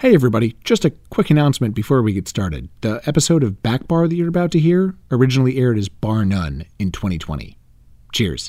Hey everybody, just a quick announcement before we get started. The episode of Back Bar that you're about to hear originally aired as Bar None in 2020. Cheers.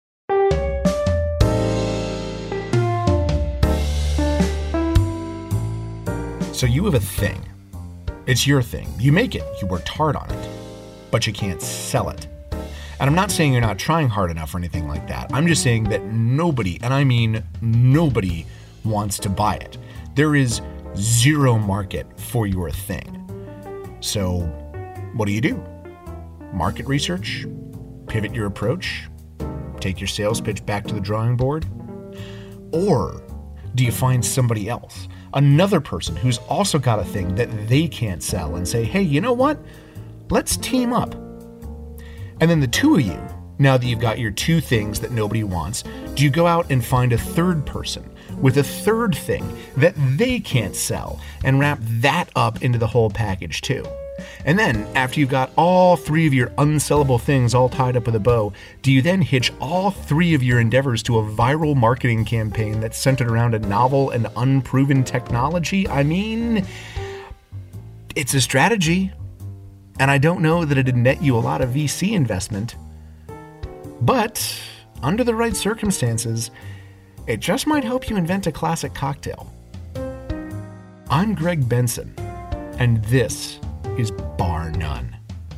So you have a thing. It's your thing. You make it. You worked hard on it. But you can't sell it. And I'm not saying you're not trying hard enough or anything like that. I'm just saying that nobody, and I mean nobody, wants to buy it. There is zero market for your thing. So what do? Market research? Pivot your approach? Take your sales pitch back to the drawing board? Or do you find somebody else, another person who's also got a thing that they can't sell and say, hey, you know what? Let's team up. And then the two of you, now that you've got your two things that nobody wants, do you go out and find a third person with a third thing that they can't sell and wrap that up into the whole package too? And then, after you've got all three of your unsellable things all tied up with a bow, do you then hitch all three of your endeavors to a viral marketing campaign that's centered around a novel and unproven technology? I mean, it's a strategy. And I don't know that it'd net you a lot of VC investment. But, under the right circumstances, it just might help you invent a classic cocktail. I'm Greg Benson, and this is Bar None.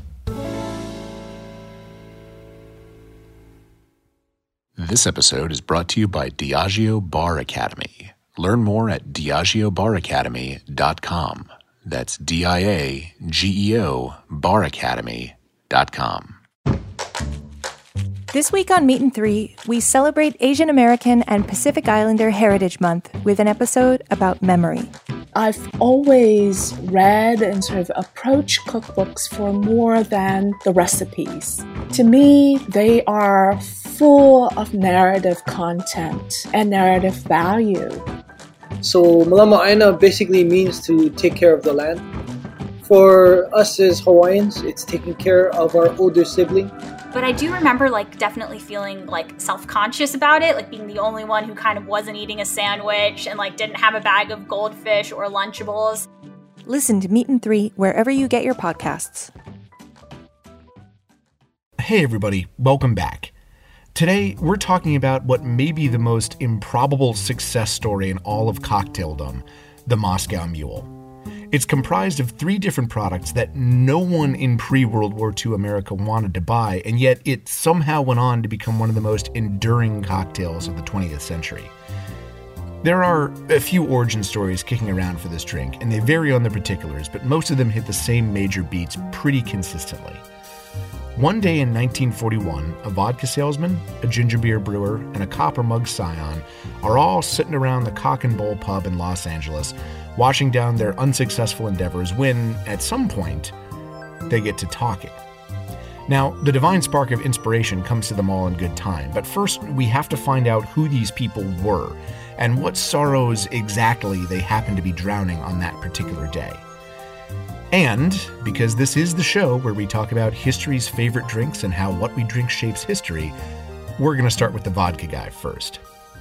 This episode is brought to you by Diageo Bar Academy. Learn more at diageobaracademy.com. That's DIAGEO baracademy.com. This week on Meat and Three, we celebrate Asian American and Pacific Islander Heritage Month with an episode about memory. I've always read and sort of approached cookbooks for more than the recipes. To me, they are full of narrative content and narrative value. So Malama Aina basically means to take care of the land. For us as Hawaiians, it's taking care of our older sibling. But I do remember definitely feeling self-conscious about it, being the only one who kind of wasn't eating a sandwich and didn't have a bag of goldfish or Lunchables. Listen to Meat and Three wherever you get your podcasts. Hey everybody, welcome back. Today, we're talking about what may be the most improbable success story in all of cocktaildom, the Moscow Mule. It's comprised of three different products that no one in pre-World War II America wanted to buy, and yet it somehow went on to become one of the most enduring cocktails of the 20th century. There are a few origin stories kicking around for this drink, and they vary on the particulars, but most of them hit the same major beats pretty consistently. One day in 1941, a vodka salesman, a ginger beer brewer, and a copper mug scion are all sitting around the Cock and Bull pub in Los Angeles, washing down their unsuccessful endeavors when, at some point, they get to talking. Now, the divine spark of inspiration comes to them all in good time, but first we have to find out who these people were and what sorrows exactly they happen to be drowning on that particular day. And, because this is the show where we talk about history's favorite drinks and how what we drink shapes history, we're going to start with the vodka guy first.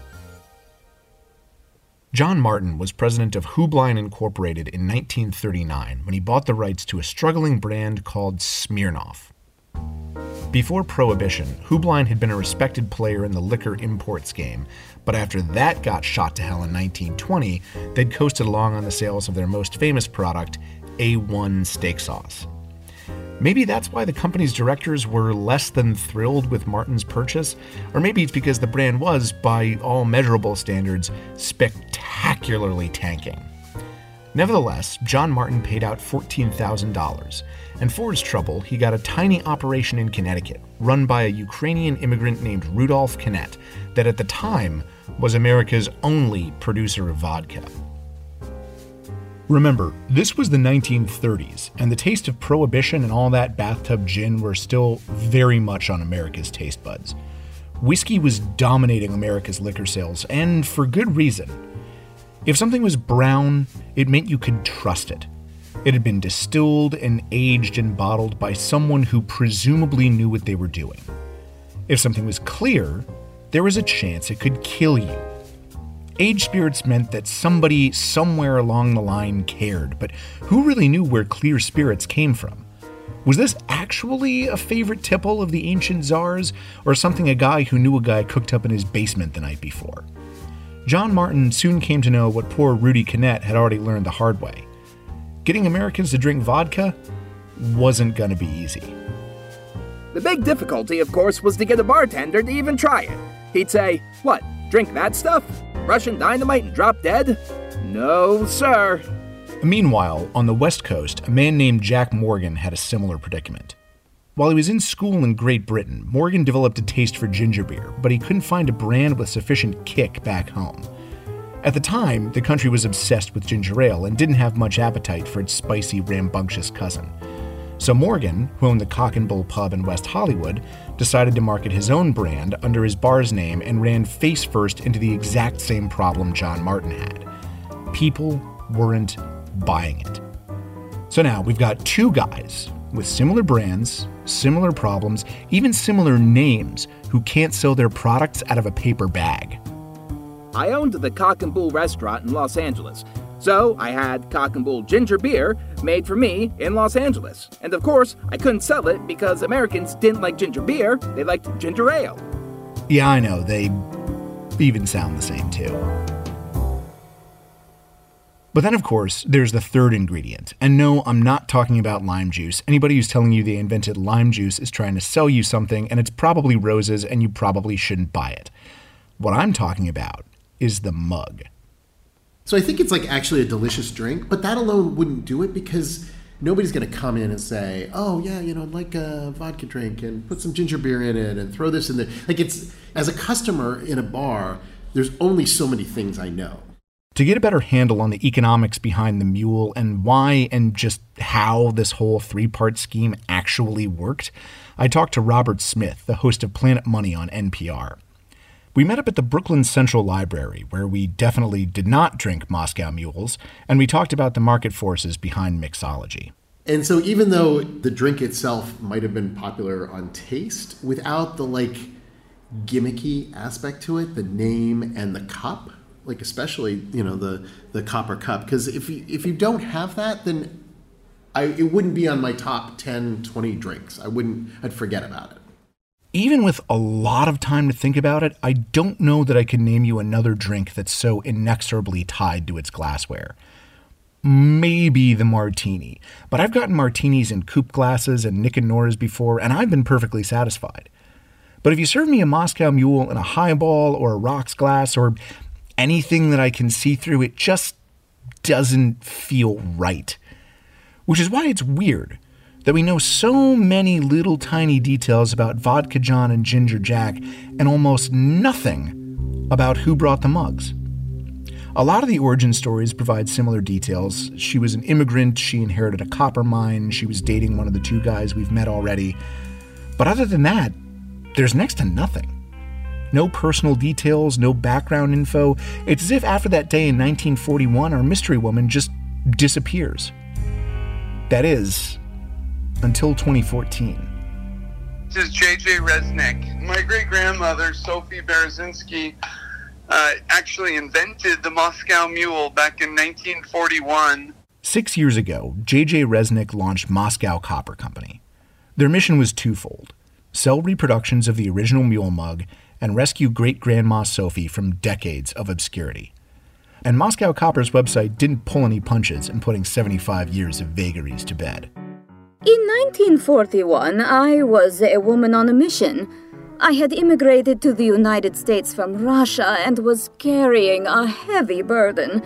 John Martin was president of Hoobline Incorporated in 1939 when he bought the rights to a struggling brand called Smirnoff. Before Prohibition, Hoobline had been a respected player in the liquor imports game, but after that got shot to hell in 1920, they'd coasted along on the sales of their most famous product, A1 steak sauce. Maybe that's why the company's directors were less than thrilled with Martin's purchase, or maybe it's because the brand was, by all measurable standards, spectacularly tanking. Nevertheless, John Martin paid out $14,000, and for his trouble, he got a tiny operation in Connecticut, run by a Ukrainian immigrant named Rudolf Knet, that at the time was America's only producer of vodka. Remember, this was the 1930s, and the taste of Prohibition and all that bathtub gin were still very much on America's taste buds. Whiskey was dominating America's liquor sales, and for good reason. If something was brown, it meant you could trust it. It had been distilled and aged and bottled by someone who presumably knew what they were doing. If something was clear, there was a chance it could kill you. Aged spirits meant that somebody somewhere along the line cared, but who really knew where clear spirits came from? Was this actually a favorite tipple of the ancient czars, or something a guy who knew a guy cooked up in his basement the night before? John Martin soon came to know what poor Rudy Cannett had already learned the hard way. Getting Americans to drink vodka wasn't going to be easy. The big difficulty, of course, was to get a bartender to even try it. He'd say, "What, drink that stuff? Russian dynamite and drop dead? No, sir." Meanwhile, on the West Coast, a man named Jack Morgan had a similar predicament. While he was in school in Great Britain, Morgan developed a taste for ginger beer, but he couldn't find a brand with sufficient kick back home. At the time, the country was obsessed with ginger ale and didn't have much appetite for its spicy, rambunctious cousin. So Morgan, who owned the Cock and Bull pub in West Hollywood, decided to market his own brand under his bar's name and ran face first into the exact same problem John Martin had. People weren't buying it. So now we've got two guys with similar brands, similar problems, even similar names, who can't sell their products out of a paper bag. I owned the Cock and Bull restaurant in Los Angeles, so I had Cock and Bull ginger beer made for me in Los Angeles. And of course, I couldn't sell it because Americans didn't like ginger beer, they liked ginger ale. Yeah, I know, they even sound the same too. But then, of course, there's the third ingredient. And no, I'm not talking about lime juice. Anybody who's telling you they invented lime juice is trying to sell you something, and it's probably roses, and you probably shouldn't buy it. What I'm talking about is the mug. So I think it's like actually a delicious drink, but that alone wouldn't do it because nobody's going to come in and say, "Oh yeah, I'd like a vodka drink and put some ginger beer in it and throw this in there." Like, it's, as a customer in a bar, there's only so many things I know. To get a better handle on the economics behind the mule and why and just how this whole three-part scheme actually worked, I talked to Robert Smith, the host of Planet Money on NPR. We met up at the Brooklyn Central Library, where we definitely did not drink Moscow mules, and we talked about the market forces behind mixology. And so even though the drink itself might have been popular on taste, without the gimmicky aspect to it, the name and the cup, especially, the copper cup, because if you don't have that, then it wouldn't be on my top 10, 20 drinks. I'd forget about it. Even with a lot of time to think about it, I don't know that I could name you another drink that's so inexorably tied to its glassware. Maybe the martini, but I've gotten martinis in coupe glasses and Nick and Nora's before, and I've been perfectly satisfied. But if you serve me a Moscow Mule in a highball or a rocks glass or anything that I can see through, it just doesn't feel right. Which is why it's weird that we know so many little tiny details about Vodka John and Ginger Jack and almost nothing about who brought the mugs. A lot of the origin stories provide similar details. She was an immigrant, she inherited a copper mine, she was dating one of the two guys we've met already. But other than that, there's next to nothing. No personal details, no background info. It's as if after that day in 1941, our mystery woman just disappears. That is, until 2014. This is J.J. Resnick. My great-grandmother, Sophie Berezinski, actually invented the Moscow Mule back in 1941. 6 years ago, J.J. Resnick launched Moscow Copper Company. Their mission was twofold: sell reproductions of the original mule mug and rescue great-grandma Sophie from decades of obscurity. And Moscow Copper's website didn't pull any punches in putting 75 years of vagaries to bed. In 1941, I was a woman on a mission. I had immigrated to the United States from Russia and was carrying a heavy burden: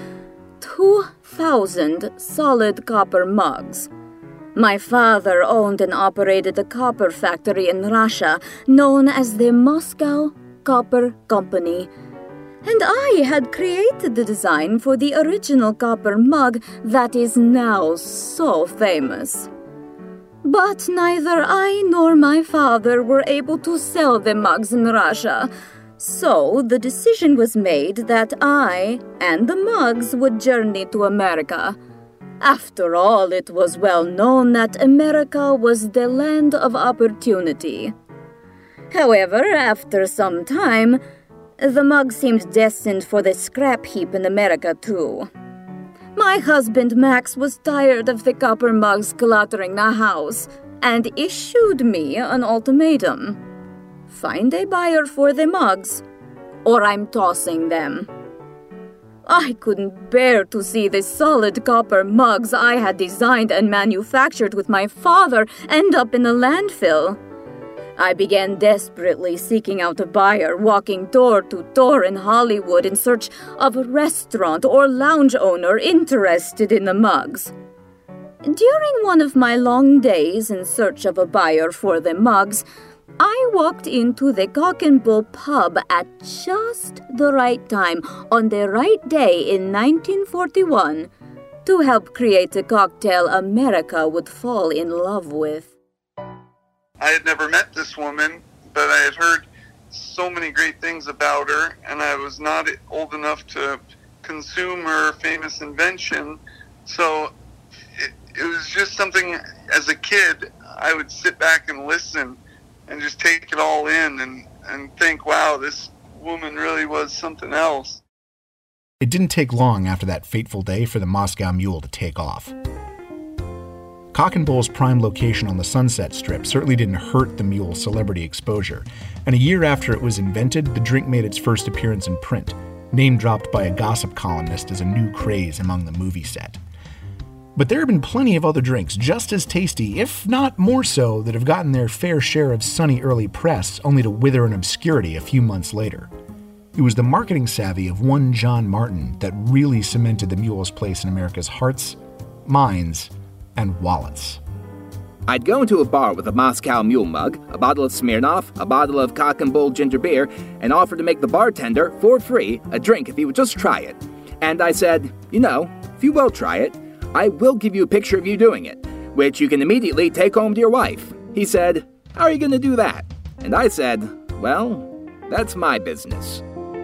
2,000 solid copper mugs. My father owned and operated a copper factory in Russia known as the Moscow Copper Company, and I had created the design for the original copper mug that is now so famous. But neither I nor my father were able to sell the mugs in Russia, so the decision was made that I and the mugs would journey to America. After all, it was well known that America was the land of opportunity. However, after some time, The mug seemed destined for the scrap heap in America, too. My husband Max was tired of the copper mugs cluttering the house and issued me an ultimatum. Find a buyer for the mugs, or I'm tossing them. I couldn't bear to see the solid copper mugs I had designed and manufactured with my father end up in the landfill. I began desperately seeking out a buyer, walking door to door in Hollywood in search of a restaurant or lounge owner interested in the mugs. During one of my long days in search of a buyer for the mugs, I walked into the Cock and Bull pub at just the right time, on the right day in 1941, to help create a cocktail America would fall in love with. I had never met this woman, but I had heard so many great things about her, and I was not old enough to consume her famous invention. So it was just something, as a kid, I would sit back and listen and just take it all in and think, wow, this woman really was something else. It didn't take long after that fateful day for the Moscow Mule to take off. Cock and Bull's prime location on the Sunset Strip certainly didn't hurt the mule's celebrity exposure, and a year after it was invented, the drink made its first appearance in print, name-dropped by a gossip columnist as a new craze among the movie set. But there have been plenty of other drinks just as tasty, if not more so, that have gotten their fair share of sunny early press only to wither in obscurity a few months later. It was the marketing savvy of one John Martin that really cemented the mule's place in America's hearts, minds, and wallets. I'd go into a bar with a Moscow Mule mug, a bottle of Smirnoff, a bottle of Cock and Bull ginger beer, and offer to make the bartender, for free, a drink if he would just try it. And I said, if you will try it, I will give you a picture of you doing it, which you can immediately take home to your wife. He said, how are you going to do that? And I said, well, that's my business.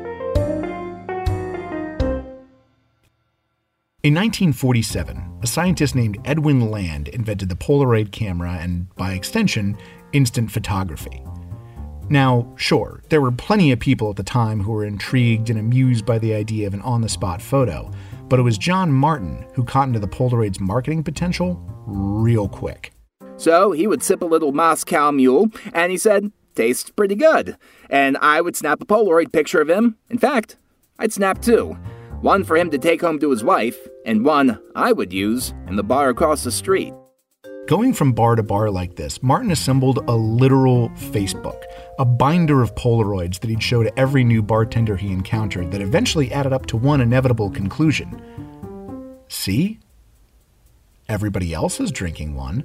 In 1947, a scientist named Edwin Land invented the Polaroid camera and, by extension, instant photography. Now, sure, there were plenty of people at the time who were intrigued and amused by the idea of an on-the-spot photo, but it was John Martin who caught into the Polaroid's marketing potential real quick. So he would sip a little Moscow Mule, and he said, tastes pretty good. And I would snap a Polaroid picture of him. In fact, I'd snap two. One for him to take home to his wife, and one I would use in the bar across the street. Going from bar to bar like this, Martin assembled a literal Facebook, a binder of Polaroids that he'd show to every new bartender he encountered that eventually added up to one inevitable conclusion. See? Everybody else is drinking one.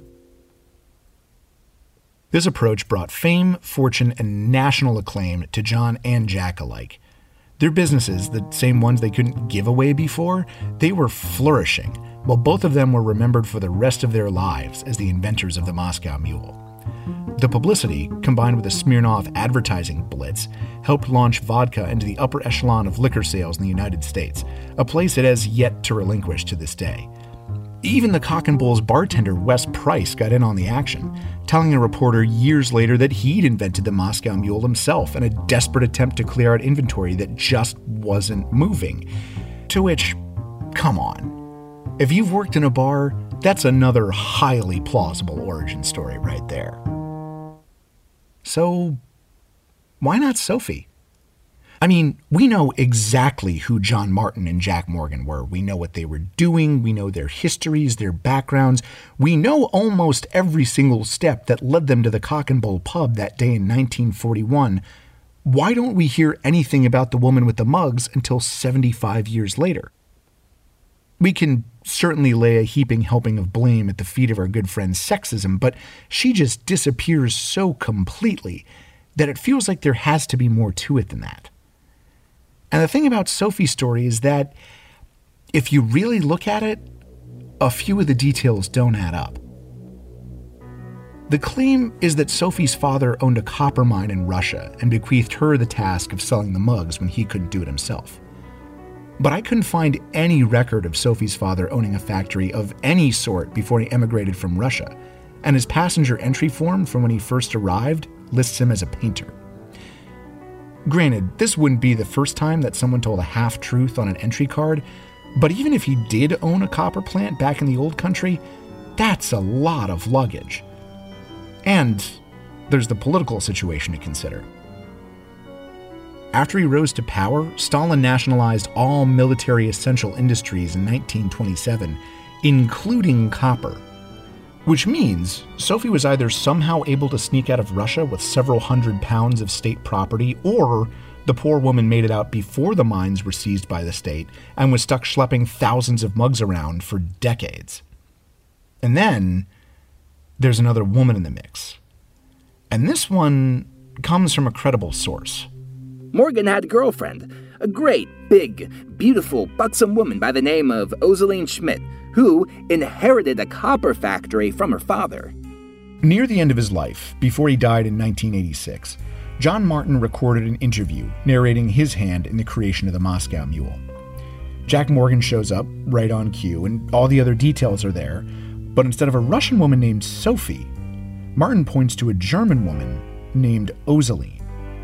This approach brought fame, fortune, and national acclaim to John and Jack alike. Their businesses, the same ones they couldn't give away before, they were flourishing, while both of them were remembered for the rest of their lives as the inventors of the Moscow Mule. The publicity, combined with a Smirnoff advertising blitz, helped launch vodka into the upper echelon of liquor sales in the United States, a place it has yet to relinquish to this day. Even the Cock and Bull's bartender, Wes Price, got in on the action, telling a reporter years later that he'd invented the Moscow Mule himself in a desperate attempt to clear out inventory that just wasn't moving. To which, come on. If you've worked in a bar, that's another highly plausible origin story right there. So, why not Sophie? I mean, we know exactly who John Martin and Jack Morgan were. We know what they were doing. We know their histories, their backgrounds. We know almost every single step that led them to the Cock and Bull pub that day in 1941. Why don't we hear anything about the woman with the mugs until 75 years later? We can certainly lay a heaping helping of blame at the feet of our good friend's sexism, but she just disappears so completely that it feels like there has to be more to it than that. And the thing about Sophie's story is that if you really look at it, a few of the details don't add up. The claim is that Sophie's father owned a copper mine in Russia and bequeathed her the task of selling the mugs when he couldn't do it himself. But I couldn't find any record of Sophie's father owning a factory of any sort before he emigrated from Russia, and his passenger entry form from when he first arrived lists him as a painter. Granted, this wouldn't be the first time that someone told a half-truth on an entry card, but even if he did own a copper plant back in the old country, that's a lot of luggage. And there's the political situation to consider. After he rose to power, Stalin nationalized all military essential industries in 1927, including copper. Which means Sophie was either somehow able to sneak out of Russia with several hundred pounds of state property, or the poor woman made it out before the mines were seized by the state and was stuck schlepping thousands of mugs around for decades. And then there's another woman in the mix. And this one comes from a credible source. Morgan had a girlfriend, a great, big, beautiful, buxom woman by the name of Ozeline Schmidt, who inherited a copper factory from her father. Near the end of his life, before he died in 1986, John Martin recorded an interview narrating his hand in the creation of the Moscow Mule. Jack Morgan shows up right on cue, and all the other details are there, but instead of a Russian woman named Sophie, Martin points to a German woman named Ozeline.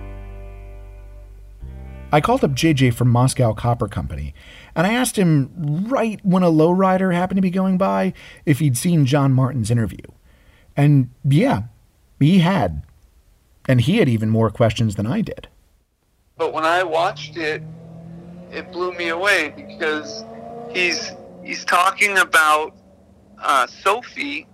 I called up JJ from Moscow Copper Company, and I asked him right when a lowrider happened to be going by if he'd seen John Martin's interview. And yeah, he had. And he had even more questions than I did. But when I watched it, it blew me away because he's talking about Sophie,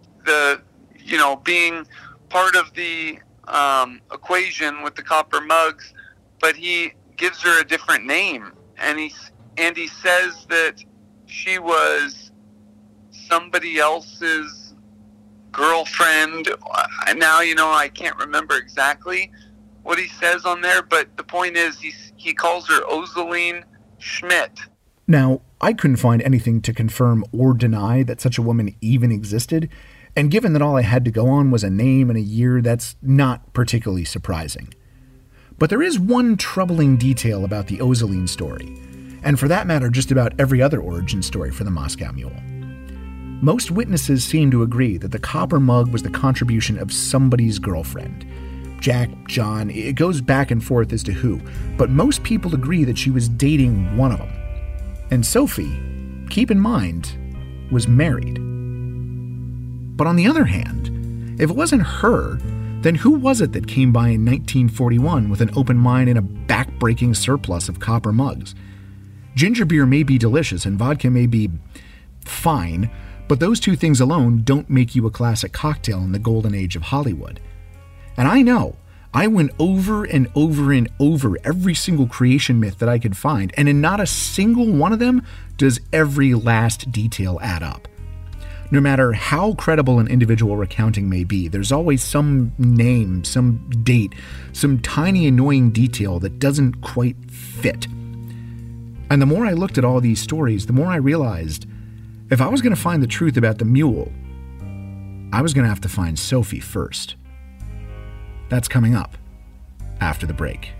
being part of the equation with the copper mugs, but he gives her a different name, and he says that she was somebody else's girlfriend. Now, I can't remember exactly what he says on there, but the point is he calls her Ozeline Schmidt. Now, I couldn't find anything to confirm or deny that such a woman even existed, and given that all I had to go on was a name and a year, that's not particularly surprising. But there is one troubling detail about the Ozeline story, and for that matter, just about every other origin story for the Moscow Mule. Most witnesses seem to agree that the copper mug was the contribution of somebody's girlfriend. Jack, John, it goes back and forth as to who, but most people agree that she was dating one of them. And Sophie, keep in mind, was married. But on the other hand, if it wasn't her, then who was it that came by in 1941 with an open mind and a back-breaking surplus of copper mugs? Ginger beer may be delicious and vodka may be fine, but those two things alone don't make you a classic cocktail in the golden age of Hollywood. And I know, I went over and over and over every single creation myth that I could find, and in not a single one of them does every last detail add up. No matter how credible an individual recounting may be, there's always some name, some date, some tiny annoying detail that doesn't quite fit. And the more I looked at all these stories, the more I realized if I was going to find the truth about the mule, I was going to have to find Sophie first. That's coming up after the break.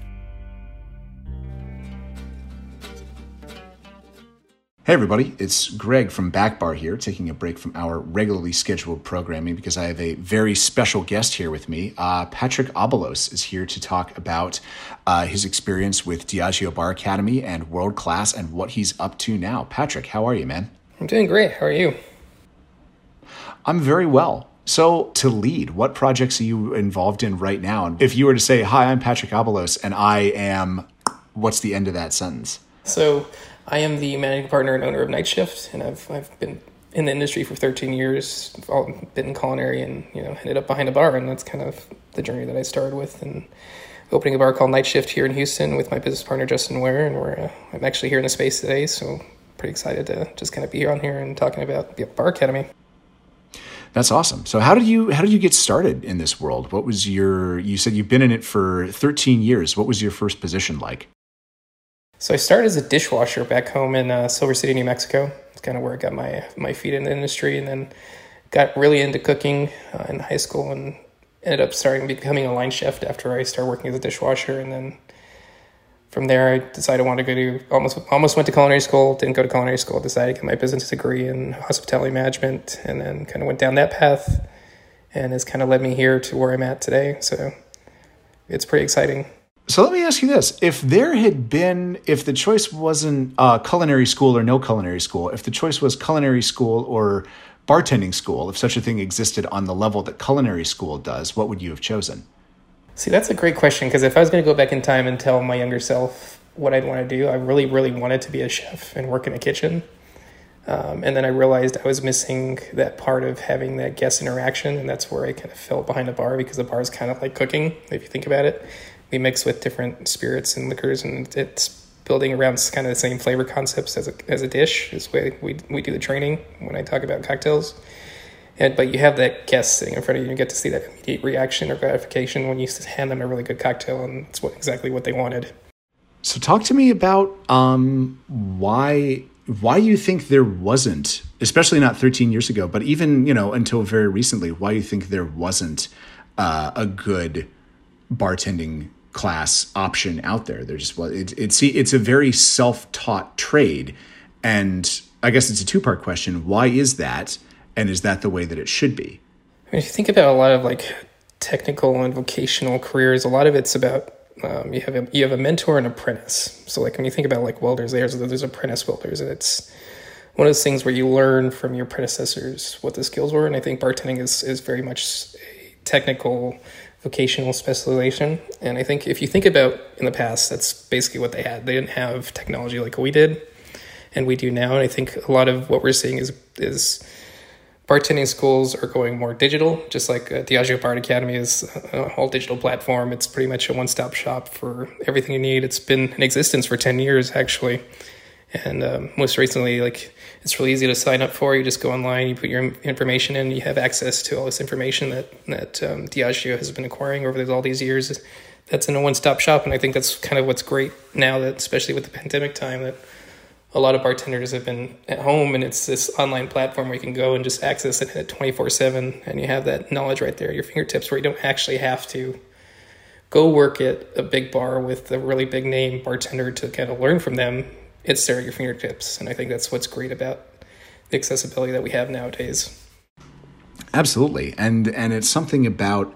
Hey everybody, it's Greg from Backbar here, taking a break from our regularly scheduled programming because I have a very special guest here with me. Patrick Abalos is here to talk about his experience with Diageo Bar Academy and World Class and what he's up to now. Patrick, how are you, man? I'm doing great. How are you? I'm very well. So to lead, what projects are you involved in right now? And if you were to say, hi, I'm Patrick Abalos and I am, what's the end of that sentence? So I am the managing partner and owner of Night Shift, and I've been in the industry for 13 years, been in culinary and, ended up behind a bar, and that's kind of the journey that I started with, and opening a bar called Night Shift here in Houston with my business partner, Justin Ware, and I'm actually here in the space today, so pretty excited to just kind of be on here and talking about the Bar Academy. That's awesome. So how did you get started in this world? What was you said you've been in it for 13 years. What was your first position like? So I started as a dishwasher back home in Silver City, New Mexico. It's kind of where I got my feet in the industry, and then got really into cooking in high school and ended up becoming a line chef after I started working as a dishwasher. And then from there, I decided I wanted to go to, almost went to culinary school, didn't go to culinary school, decided to get my business degree in hospitality management, and then kind of went down that path, and it's kind of led me here to where I'm at today. So it's pretty exciting. So let me ask you this. If the choice wasn't culinary school or no culinary school, if the choice was culinary school or bartending school, if such a thing existed on the level that culinary school does, what would you have chosen? See, that's a great question, because if I was going to go back in time and tell my younger self what I'd want to do, I really, really wanted to be a chef and work in a kitchen. And then I realized I was missing that part of having that guest interaction, and that's where I kind of fell behind the bar, because the bar is kind of like cooking, if you think about it. We mix with different spirits and liquors, and it's building around kind of the same flavor concepts as a dish is the way we do the training when I talk about cocktails. But you have that guest sitting in front of you, and you get to see that immediate reaction or gratification when you hand them a really good cocktail, and it's exactly what they wanted. So talk to me about why you think there wasn't, especially not 13 years ago, but even, until very recently, why you think there wasn't a good bartending class option out there. There just was. It's a very self-taught trade, and I guess it's a two-part question. Why is that, and is that the way that it should be? If you think about a lot of like technical and vocational careers, a lot of it's about you have a mentor and apprentice. So like when you think about like welders, there's apprentice welders, and it's one of those things where you learn from your predecessors what the skills were. And I think bartending is very much a technical vocational specialization. And I think if you think about in the past, that's basically what they had. They didn't have technology like we did and we do now. And I think a lot of what we're seeing is bartending schools are going more digital, just like Diageo Bard Academy is a whole digital platform. It's pretty much a one-stop shop for everything you need. It's been in existence for 10 years, actually. And most recently, like, it's really easy to sign up for. You just go online, you put your information in, you have access to all this information that Diageo has been acquiring over all these years. That's in a one-stop shop, and I think that's kind of what's great now, that especially with the pandemic time, that a lot of bartenders have been at home, and it's this online platform where you can go and just access it 24/7, and you have that knowledge right there at your fingertips, where you don't actually have to go work at a big bar with a really big name bartender to kind of learn from them. It's there at your fingertips, and I think that's what's great about the accessibility that we have nowadays. Absolutely, and it's something about,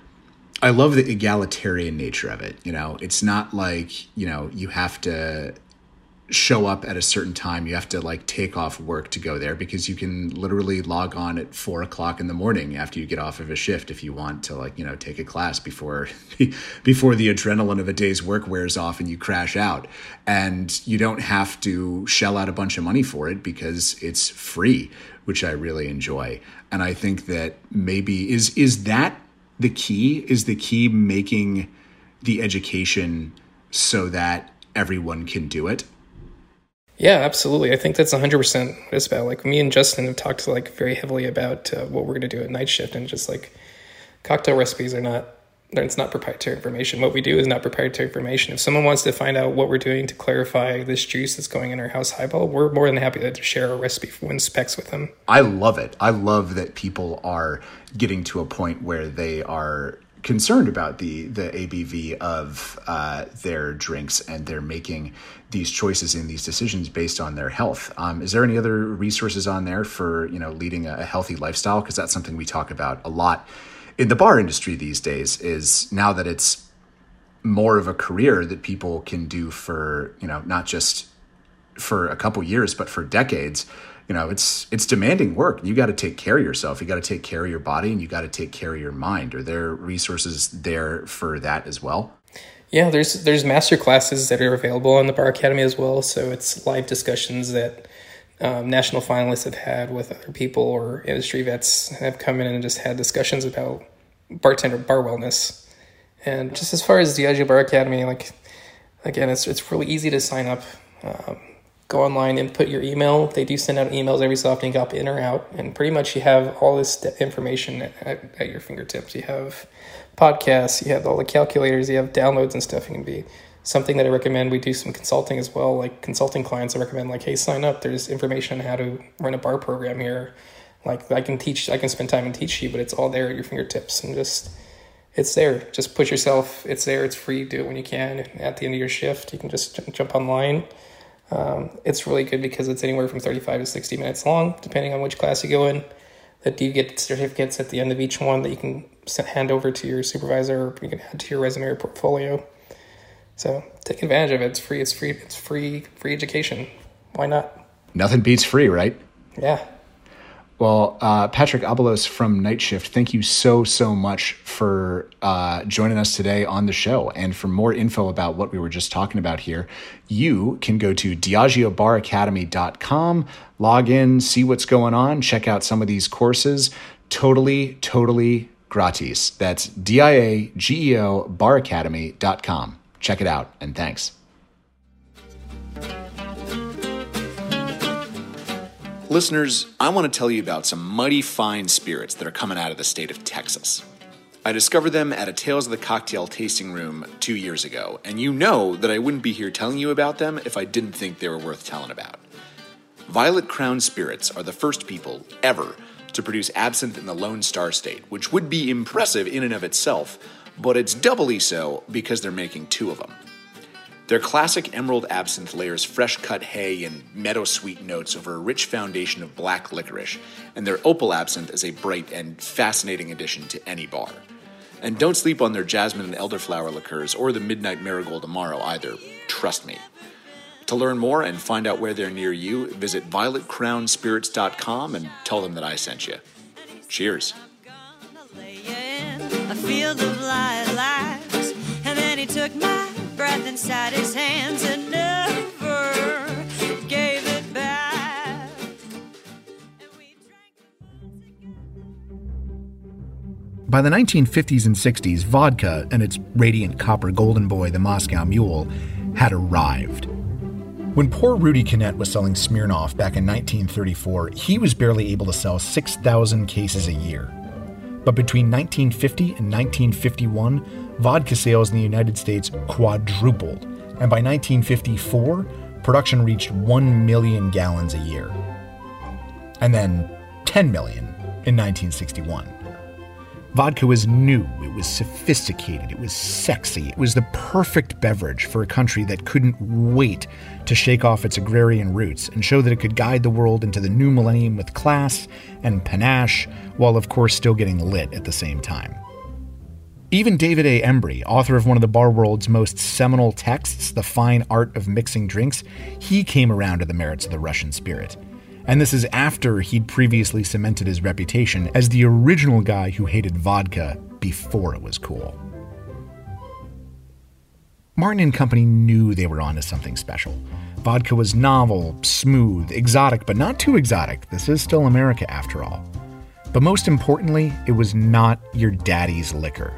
I love the egalitarian nature of it. It's not like, you have to show up at a certain time. You have to like take off work to go there, because you can literally log on at 4:00 in the morning after you get off of a shift if you want to take a class before the adrenaline of a day's work wears off and you crash out. And you don't have to shell out a bunch of money for it because it's free, which I really enjoy. And I think that maybe is that the key? Is the key making the education so that everyone can do it? Yeah, absolutely. I think that's 100% what it's about. Like, me and Justin have talked very heavily about what we're going to do at night shift, and just like cocktail recipes it's not proprietary information. What we do is not proprietary information. If someone wants to find out what we're doing to clarify this juice that's going in our house highball, we're more than happy to share a recipe when specs with them. I love it. I love that people are getting to a point where they are concerned about the ABV of their drinks, and they're making these choices and these decisions based on their health. Is there any other resources on there for leading a healthy lifestyle? Because that's something we talk about a lot in the bar industry these days, is now that it's more of a career that people can do for not just for a couple years but for decades. It's demanding work. You got to take care of yourself. You got to take care of your body, and you got to take care of your mind. Are there resources there for that as well? Yeah, there's master classes that are available on the Bar Academy as well. So it's live discussions that national finalists have had with other people, or industry vets have come in and just had discussions about bar wellness. And just as far as Diageo Bar Academy, again, it's really easy to sign up. Go online, input your email. They do send out emails every so often, you opt in or out, and pretty much you have all this information at your fingertips. You have podcasts, you have all the calculators, you have downloads and stuff. It can be something that I recommend. We do some consulting as well, like consulting clients. I recommend hey, sign up. There's information on how to run a bar program here. I can spend time and teach you, but it's all there at your fingertips, and it's there. Just put yourself, it's there, it's free, do it when you can. At the end of your shift, you can just jump online. It's really good because it's anywhere from 35 to 60 minutes long, depending on which class you go in. That you get certificates at the end of each one that you can hand over to your supervisor, or you can add to your resume or portfolio. So take advantage of it. It's free. It's free education. Why not? Nothing beats free, right? Yeah. Well, Patrick Abalos from Night Shift, thank you so much for joining us today on the show. And for more info about what we were just talking about here, you can go to diageobaracademy.com, log in, see what's going on, check out some of these courses. Totally gratis. That's DIAGEO baracademy.com. Check it out, and thanks. Listeners, I want to tell you about some mighty fine spirits that are coming out of the state of Texas. I discovered them at a Tales of the Cocktail tasting room 2 years ago, and you know that I wouldn't be here telling you about them if I didn't think they were worth telling about. Violet Crown Spirits are the first people ever to produce absinthe in the Lone Star State, which would be impressive in and of itself, but it's doubly so because they're making 2 of them. Their classic Emerald Absinthe layers fresh-cut hay and meadow-sweet notes over a rich foundation of black licorice, and their Opal Absinthe is a bright and fascinating addition to any bar. And don't sleep on their jasmine and elderflower liqueurs or the Midnight Marigold Amaro either, trust me. To learn more and find out where they're near you, visit violetcrownspirits.com and tell them that I sent you. Cheers. A field of lilacs, and then he took my breath inside his hands and never gave it back. By the 1950s and 60s, vodka and its radiant copper golden boy, the Moscow Mule, had arrived. When poor Rudy Kinnett was selling Smirnoff back in 1934, he was barely able to sell 6,000 cases a year. But between 1950 and 1951, vodka sales in the United States quadrupled, and by 1954, production reached 1 million gallons a year. And then 10 million in 1961. Vodka was new, it was sophisticated, it was sexy, it was the perfect beverage for a country that couldn't wait to shake off its agrarian roots and show that it could guide the world into the new millennium with class and panache, while of course still getting lit at the same time. Even David A. Embry, author of one of the bar world's most seminal texts, The Fine Art of Mixing Drinks, he came around to the merits of the Russian spirit. And this is after he'd previously cemented his reputation as the original guy who hated vodka before it was cool. Martin and Company knew they were onto something special. Vodka was novel, smooth, exotic, but not too exotic. This is still America after all. But most importantly, it was not your daddy's liquor.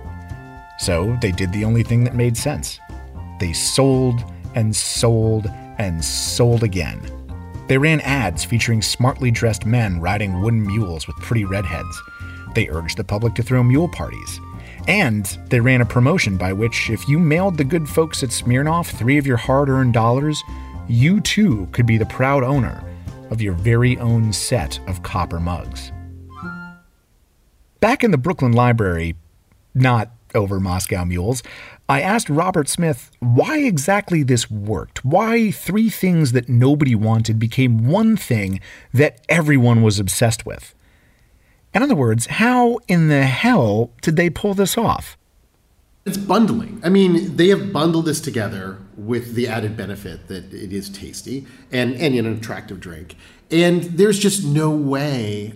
So they did the only thing that made sense. They sold and sold and sold again. They ran ads featuring smartly dressed men riding wooden mules with pretty redheads. They urged the public to throw mule parties. And they ran a promotion by which, if you mailed the good folks at Smirnoff 3 of your hard-earned dollars, you too could be the proud owner of your very own set of copper mugs. Back in the Brooklyn Library, not over Moscow Mules, I asked Robert Smith why exactly this worked, why 3 things that nobody wanted became one thing that everyone was obsessed with. In other words, how in the hell did they pull this off? It's bundling. I mean, they have bundled this together with the added benefit that it is tasty and an attractive drink. And there's just no way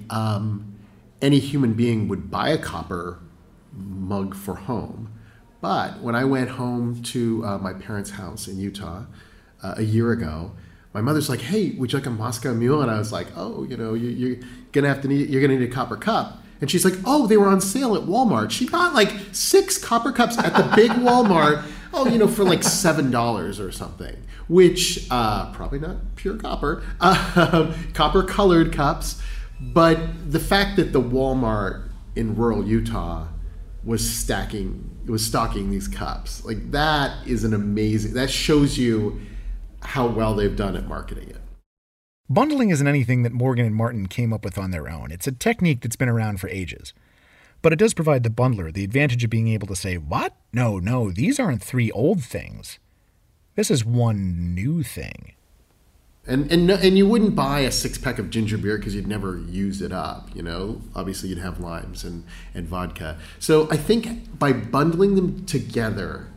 any human being would buy a copper mug for home. But when I went home to my parents' house in Utah a year ago, my mother's like, "Hey, would you like a Moscow Mule?" And I was like, "Oh, you're gonna need a copper cup." And she's like, "Oh, they were on sale at Walmart." She bought like 6 copper cups at the big Walmart. For like $7 or something, which probably not pure copper, copper-colored cups. But the fact that the Walmart in rural Utah was stocking these cups, like that is that shows you how well they've done at marketing it. Bundling isn't anything that Morgan and Martin came up with on their own. It's a technique that's been around for ages. But it does provide the bundler the advantage of being able to say, "What? No, these aren't 3 old things. This is one new thing." And you wouldn't buy a 6-pack of ginger beer because you'd never use it up, Obviously, you'd have limes and vodka. So I think by bundling them together,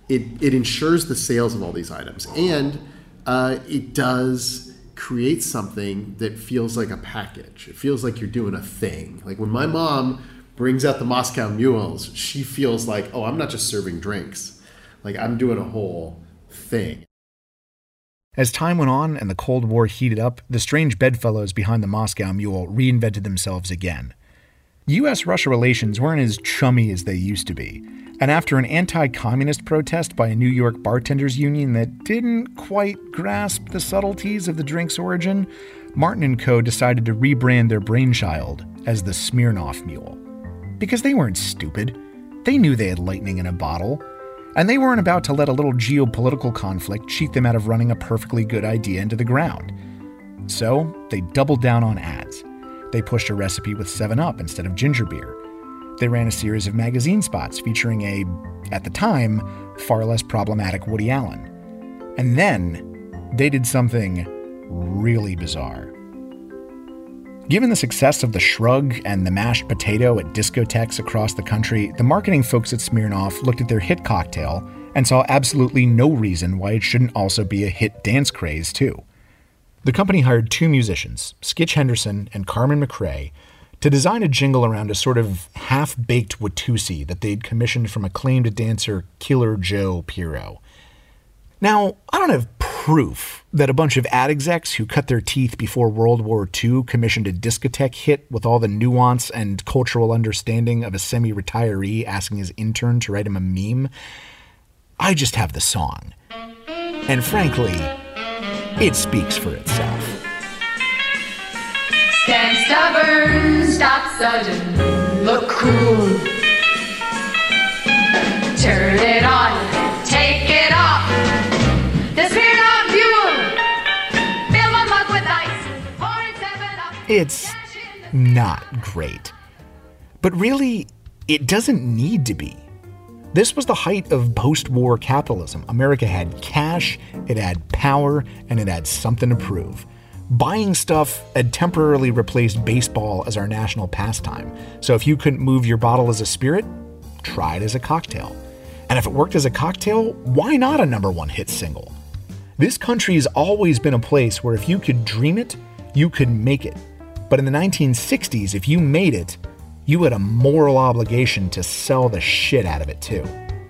it ensures the sales of all these items. And it does create something that feels like a package. It feels like you're doing a thing. Like when my mom brings out the Moscow Mules, she feels like, oh, I'm not just serving drinks. Like I'm doing a whole thing. As time went on and the Cold War heated up, the strange bedfellows behind the Moscow Mule reinvented themselves again. U.S.-Russia relations weren't as chummy as they used to be, and after an anti-communist protest by a New York bartenders union that didn't quite grasp the subtleties of the drink's origin, Martin & Co. decided to rebrand their brainchild as the Smirnoff Mule. Because they weren't stupid. They knew they had lightning in a bottle, and they weren't about to let a little geopolitical conflict cheat them out of running a perfectly good idea into the ground. So they doubled down on ads. They pushed a recipe with 7-Up instead of ginger beer. They ran a series of magazine spots featuring a, at the time, far less problematic Woody Allen. And then they did something really bizarre. Given the success of the Shrug and the mashed potato at discotheques across the country, the marketing folks at Smirnoff looked at their hit cocktail and saw absolutely no reason why it shouldn't also be a hit dance craze too. The company hired 2 musicians, Skitch Henderson and Carmen McRae, to design a jingle around a sort of half-baked Watusi that they'd commissioned from acclaimed dancer Killer Joe Pirro. Now, I don't have proof that a bunch of ad execs who cut their teeth before World War II commissioned a discotheque hit with all the nuance and cultural understanding of a semi-retiree asking his intern to write him a meme. I just have the song. And frankly, it speaks for itself. Stand stubborn, stop sudden, look cool. Turn it on, take it off. The Smirnoff Mule. Fill my mug with ice, pour it 7-Up. It's not great. But really, it doesn't need to be. This was the height of post-war capitalism. America had cash, it had power, and it had something to prove. Buying stuff had temporarily replaced baseball as our national pastime. So if you couldn't move your bottle as a spirit, try it as a cocktail. And if it worked as a cocktail, why not a #1 hit single? This country has always been a place where if you could dream it, you could make it. But in the 1960s, if you made it, you had a moral obligation to sell the shit out of it too.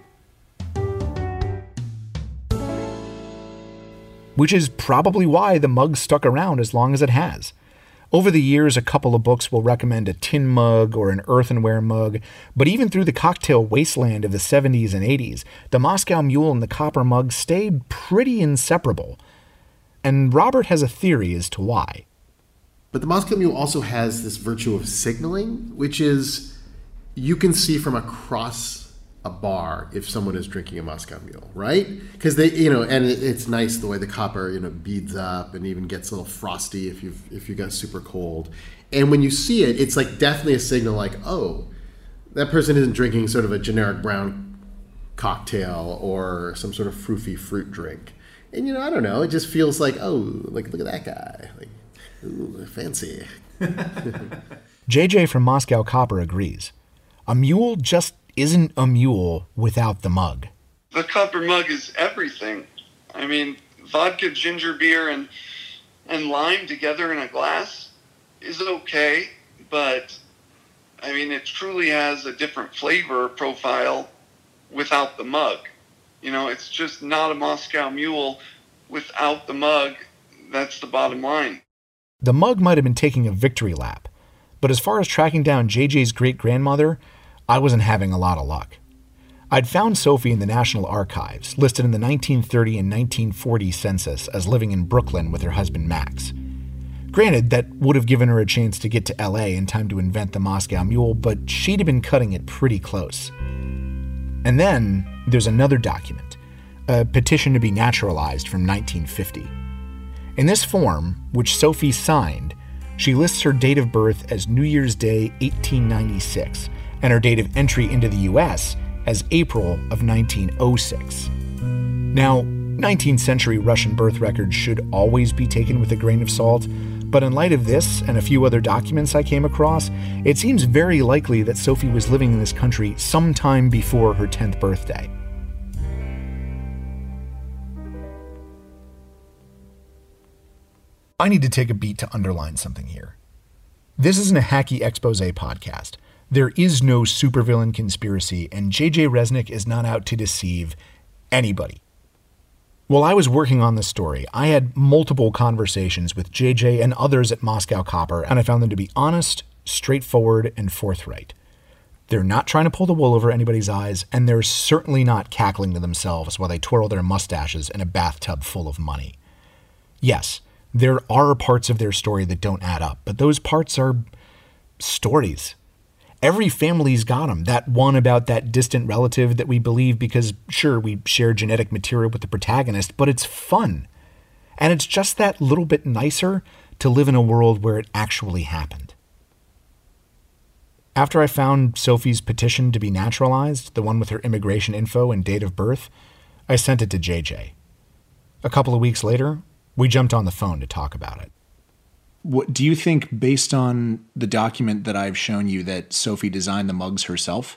Which is probably why the mug stuck around as long as it has. Over the years, a couple of books will recommend a tin mug or an earthenware mug, but even through the cocktail wasteland of the 70s and 80s, the Moscow Mule and the copper mug stayed pretty inseparable. And Robert has a theory as to why. But the Moscow Mule also has this virtue of signaling, which is you can see from across a bar if someone is drinking a Moscow Mule, right? Because they, and it's nice the way the copper, beads up and even gets a little frosty if you got super cold. And when you see it, it's like definitely a signal like, oh, that person isn't drinking sort of a generic brown cocktail or some sort of froofy fruit drink. And I don't know, it just feels like, oh, like look at that guy, like, ooh, fancy. JJ from Moscow Copper agrees. A mule just isn't a mule without the mug. The copper mug is everything. I mean, vodka, ginger beer, and lime together in a glass is okay, but I mean, it truly has a different flavor profile without the mug. It's just not a Moscow Mule without the mug. That's the bottom line. The mug might have been taking a victory lap, but as far as tracking down JJ's great-grandmother, I wasn't having a lot of luck. I'd found Sophie in the National Archives, listed in the 1930 and 1940 census as living in Brooklyn with her husband Max. Granted, that would have given her a chance to get to LA in time to invent the Moscow Mule, but she'd have been cutting it pretty close. And then there's another document, a petition to be naturalized from 1950. In this form, which Sophie signed, she lists her date of birth as New Year's Day 1896, and her date of entry into the U.S. as April of 1906. Now, 19th century Russian birth records should always be taken with a grain of salt, but in light of this and a few other documents I came across, it seems very likely that Sophie was living in this country sometime before her 10th birthday. I need to take a beat to underline something here. This isn't a hacky expose podcast. There is no supervillain conspiracy, and JJ Resnick is not out to deceive anybody. While I was working on this story, I had multiple conversations with JJ and others at Moscow Copper, and I found them to be honest, straightforward, and forthright. They're not trying to pull the wool over anybody's eyes, and they're certainly not cackling to themselves while they twirl their mustaches in a bathtub full of money. Yes, there are parts of their story that don't add up, but those parts are stories. Every family's got them. That one about that distant relative that we believe because, sure, we share genetic material with the protagonist, but it's fun. And it's just that little bit nicer to live in a world where it actually happened. After I found Sophie's petition to be naturalized, the one with her immigration info and date of birth, I sent it to JJ. A couple of weeks later, we jumped on the phone to talk about it. What do you think, based on the document that I've shown you, that Sophie designed the mugs herself?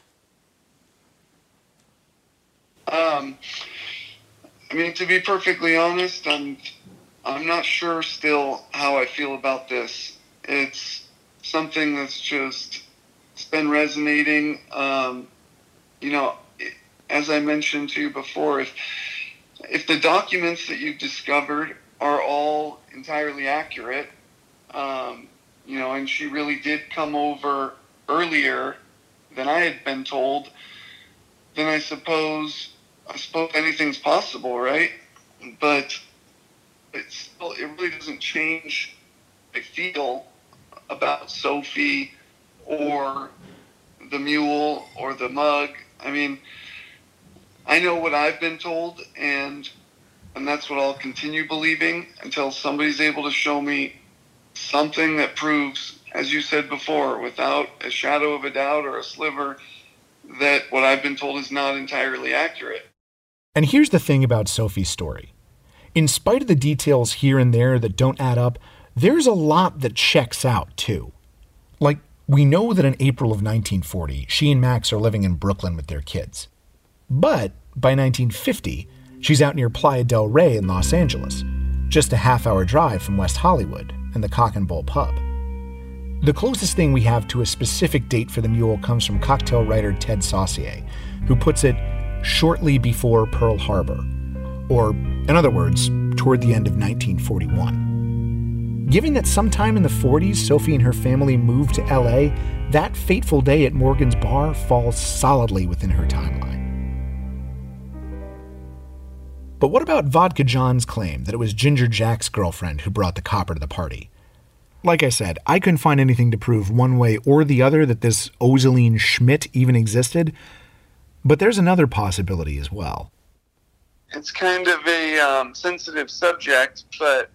I mean, to be perfectly honest, I'm not sure still how I feel about this. It's something that's just, it's been resonating. You know, as I mentioned to you before, if the documents that you've discovered are all entirely accurate, you know, and she really did come over earlier than I had been told, then I suppose anything's possible, right? But it really doesn't change how I feel about Sophie or the mule or the mug. I mean, I know what I've been told, and that's what I'll continue believing until somebody's able to show me something that proves, as you said before, without a shadow of a doubt or a sliver, that what I've been told is not entirely accurate. And here's the thing about Sophie's story. In spite of the details here and there that don't add up, there's a lot that checks out, too. Like, we know that in April of 1940, she and Max are living in Brooklyn with their kids. But by 1950, she's out near Playa del Rey in Los Angeles, just a half-hour drive from West Hollywood and the Cock and Bull pub. The closest thing we have to a specific date for the mule comes from cocktail writer Ted Saucier, who puts it shortly before Pearl Harbor, or, in other words, toward the end of 1941. Given that sometime in the 40s, Sophie and her family moved to LA, that fateful day at Morgan's Bar falls solidly within her timeline. But what about Vodka John's claim that it was Ginger Jack's girlfriend who brought the copper to the party? Like I said, I couldn't find anything to prove one way or the other that this Ozeline Schmidt even existed, but there's another possibility as well. It's kind of a sensitive subject, but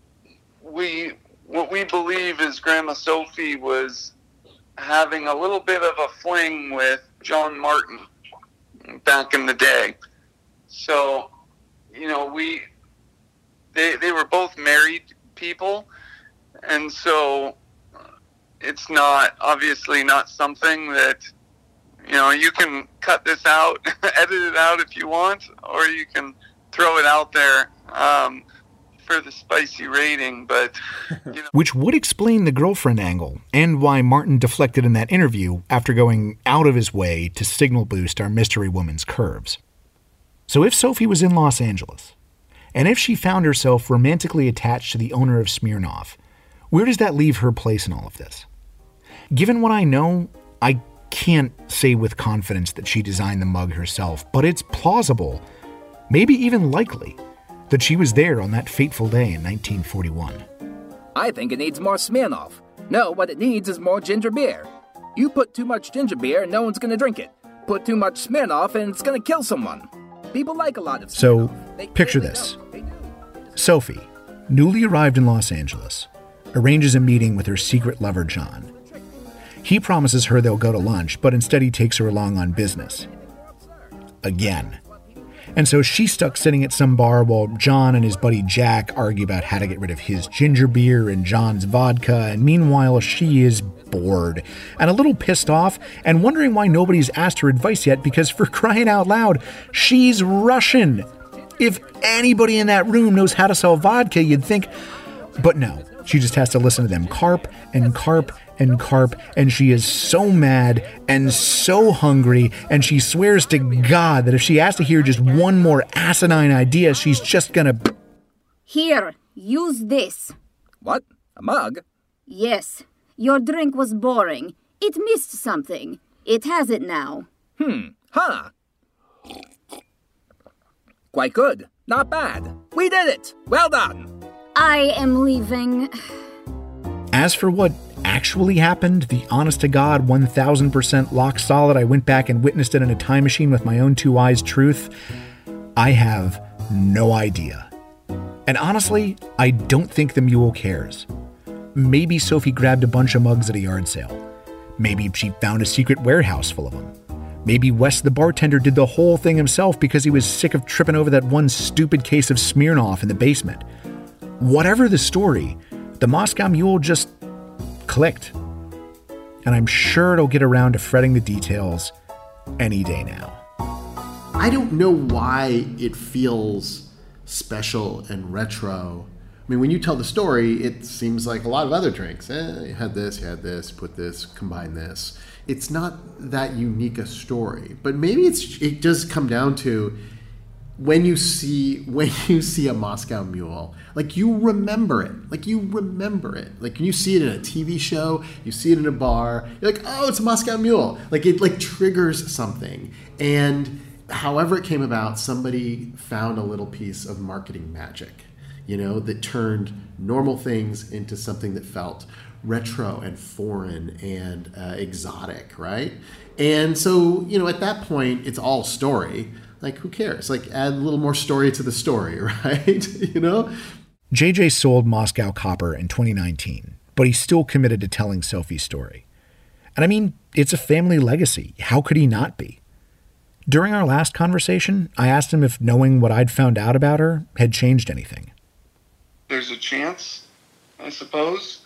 what we believe is Grandma Sophie was having a little bit of a fling with John Martin back in the day. So, you know, they were both married people, and so it's obviously not something that, you know, you can cut this out, edit it out if you want, or you can throw it out there for the spicy rating, but, you know. Which would explain the girlfriend angle, and why Martin deflected in that interview after going out of his way to signal boost our mystery woman's curves. So if Sophie was in Los Angeles, and if she found herself romantically attached to the owner of Smirnoff, where does that leave her place in all of this? Given what I know, I can't say with confidence that she designed the mug herself, but it's plausible, maybe even likely, that she was there on that fateful day in 1941. I think it needs more Smirnoff. No, what it needs is more ginger beer. You put too much ginger beer and no one's going to drink it. Put too much Smirnoff and it's going to kill someone. People like a lot of Smirnoff. So, picture this. Sophie, newly arrived in Los Angeles, arranges a meeting with her secret lover, John. He promises her they'll go to lunch, but instead he takes her along on business. Again. And so she's stuck sitting at some bar while John and his buddy Jack argue about how to get rid of his ginger beer and John's vodka, and meanwhile she is bored and a little pissed off and wondering why nobody's asked her advice yet, because for crying out loud, she's Russian. If anybody in that room knows how to sell vodka, you'd think, But no, she just has to listen to them carp and carp and carp, and she is so mad and so hungry, and she swears to God that if she has to hear just one more asinine idea, she's just gonna... Here, use this. What? A mug? Yes. Your drink was boring. It missed something. It has it now. Huh. Quite good. Not bad. We did it. Well done. I am leaving. As for what actually happened, the honest-to-God, 1,000% lock solid, I went back and witnessed it in a time machine with my own two eyes truth, I have no idea. And honestly, I don't think the mule cares. Maybe Sophie grabbed a bunch of mugs at a yard sale. Maybe she found a secret warehouse full of them. Maybe Wes the bartender did the whole thing himself because he was sick of tripping over that one stupid case of Smirnoff in the basement. Whatever the story, the Moscow Mule just clicked. And I'm sure it'll get around to fretting the details any day now. I don't know why it feels special and retro. I mean, when you tell the story, it seems like a lot of other drinks. You had this, put this, combine this. It's not that unique a story. But maybe it does come down to when you see a Moscow Mule, like you remember it. Like when you see it in a TV show, you see it in a bar, you're like, oh, it's a Moscow Mule. Like it like triggers something. And however it came about, somebody found a little piece of marketing magic, that turned normal things into something that felt retro and foreign and exotic, right? And so, at that point, it's all story. Like, who cares? Like, add a little more story to the story, right? JJ sold Moscow Copper in 2019, but he's still committed to telling Sophie's story. And I mean, it's a family legacy. How could he not be? During our last conversation, I asked him if knowing what I'd found out about her had changed anything. There's a chance, I suppose,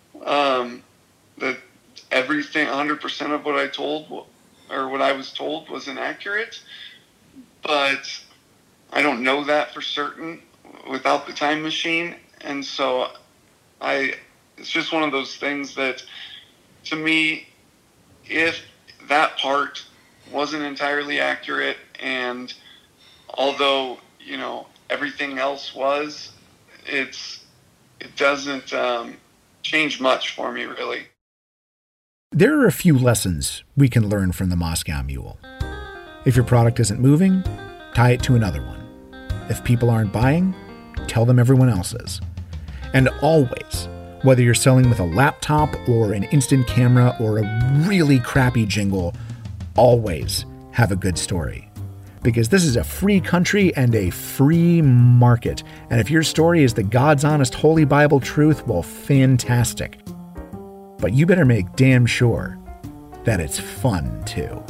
that everything, 100% of what I told, or what I was told, was inaccurate. But I don't know that for certain without the time machine. And so it's just one of those things that, to me, if that part wasn't entirely accurate, and although, everything else was, it doesn't change much for me, really. There are a few lessons we can learn from the Moscow Mule. If your product isn't moving, tie it to another one. If people aren't buying, tell them everyone else is. And always, whether you're selling with a laptop or an instant camera or a really crappy jingle, always have a good story. Because this is a free country and a free market. And if your story is the God's honest holy Bible truth, well, fantastic. But you better make damn sure that it's fun, too.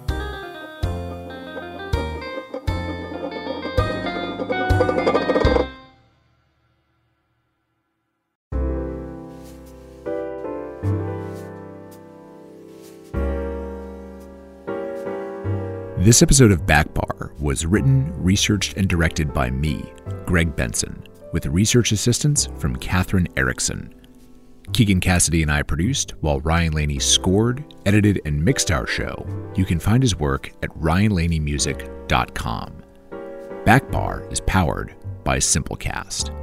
This episode of Back Bar was written, researched, and directed by me, Greg Benson, with research assistance from Catherine Erickson. Keegan Cassidy and I produced, while Ryan Laney scored, edited, and mixed our show. You can find his work at ryanlaneymusic.com. Back Bar is powered by Simplecast.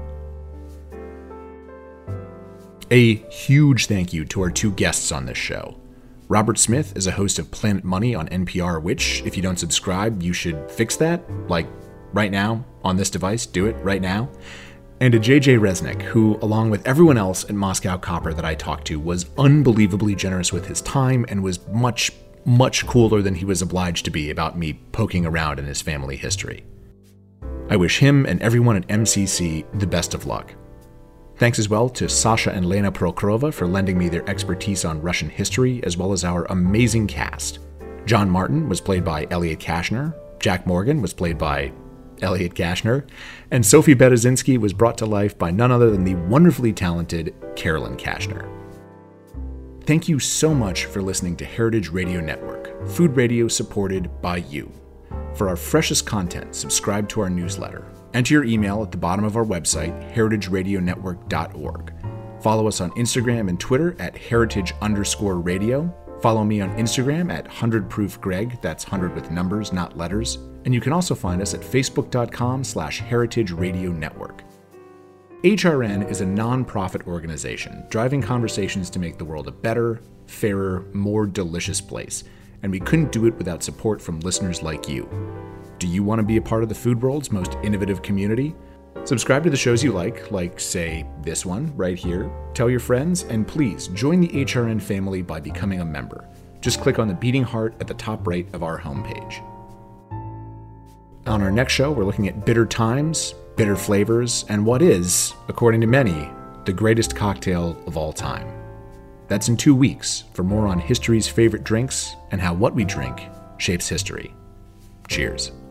A huge thank you to our two guests on this show. Robert Smith is a host of Planet Money on NPR, which, if you don't subscribe, you should fix that, like right now, on this device. Do it right now. And to JJ Resnick, who, along with everyone else at Moscow Copper that I talked to, was unbelievably generous with his time and was much, much cooler than he was obliged to be about me poking around in his family history. I wish him and everyone at MCC the best of luck. Thanks as well to Sasha and Lena Prokhorova for lending me their expertise on Russian history, as well as our amazing cast. John Martin was played by Elliot Kashner, Jack Morgan was played by Elliot Kashner, and Sophie Berezinski was brought to life by none other than the wonderfully talented Carolyn Kashner. Thank you so much for listening to Heritage Radio Network, food radio supported by you. For our freshest content, subscribe to our newsletter. Enter your email at the bottom of our website, heritageradionetwork.org. Follow us on Instagram and Twitter at heritage_radio. Follow me on Instagram at 100proofgreg, that's 100 with numbers, not letters. And you can also find us at facebook.com/Heritage Radio Network. HRN is a non-profit organization driving conversations to make the world a better, fairer, more delicious place. And we couldn't do it without support from listeners like you. Do you want to be a part of the food world's most innovative community? Subscribe to the shows you like, say, this one right here. Tell your friends, and please join the HRN family by becoming a member. Just click on the beating heart at the top right of our homepage. On our next show, we're looking at bitter times, bitter flavors, and what is, according to many, the greatest cocktail of all time. That's in 2 weeks for more on history's favorite drinks and how what we drink shapes history. Cheers.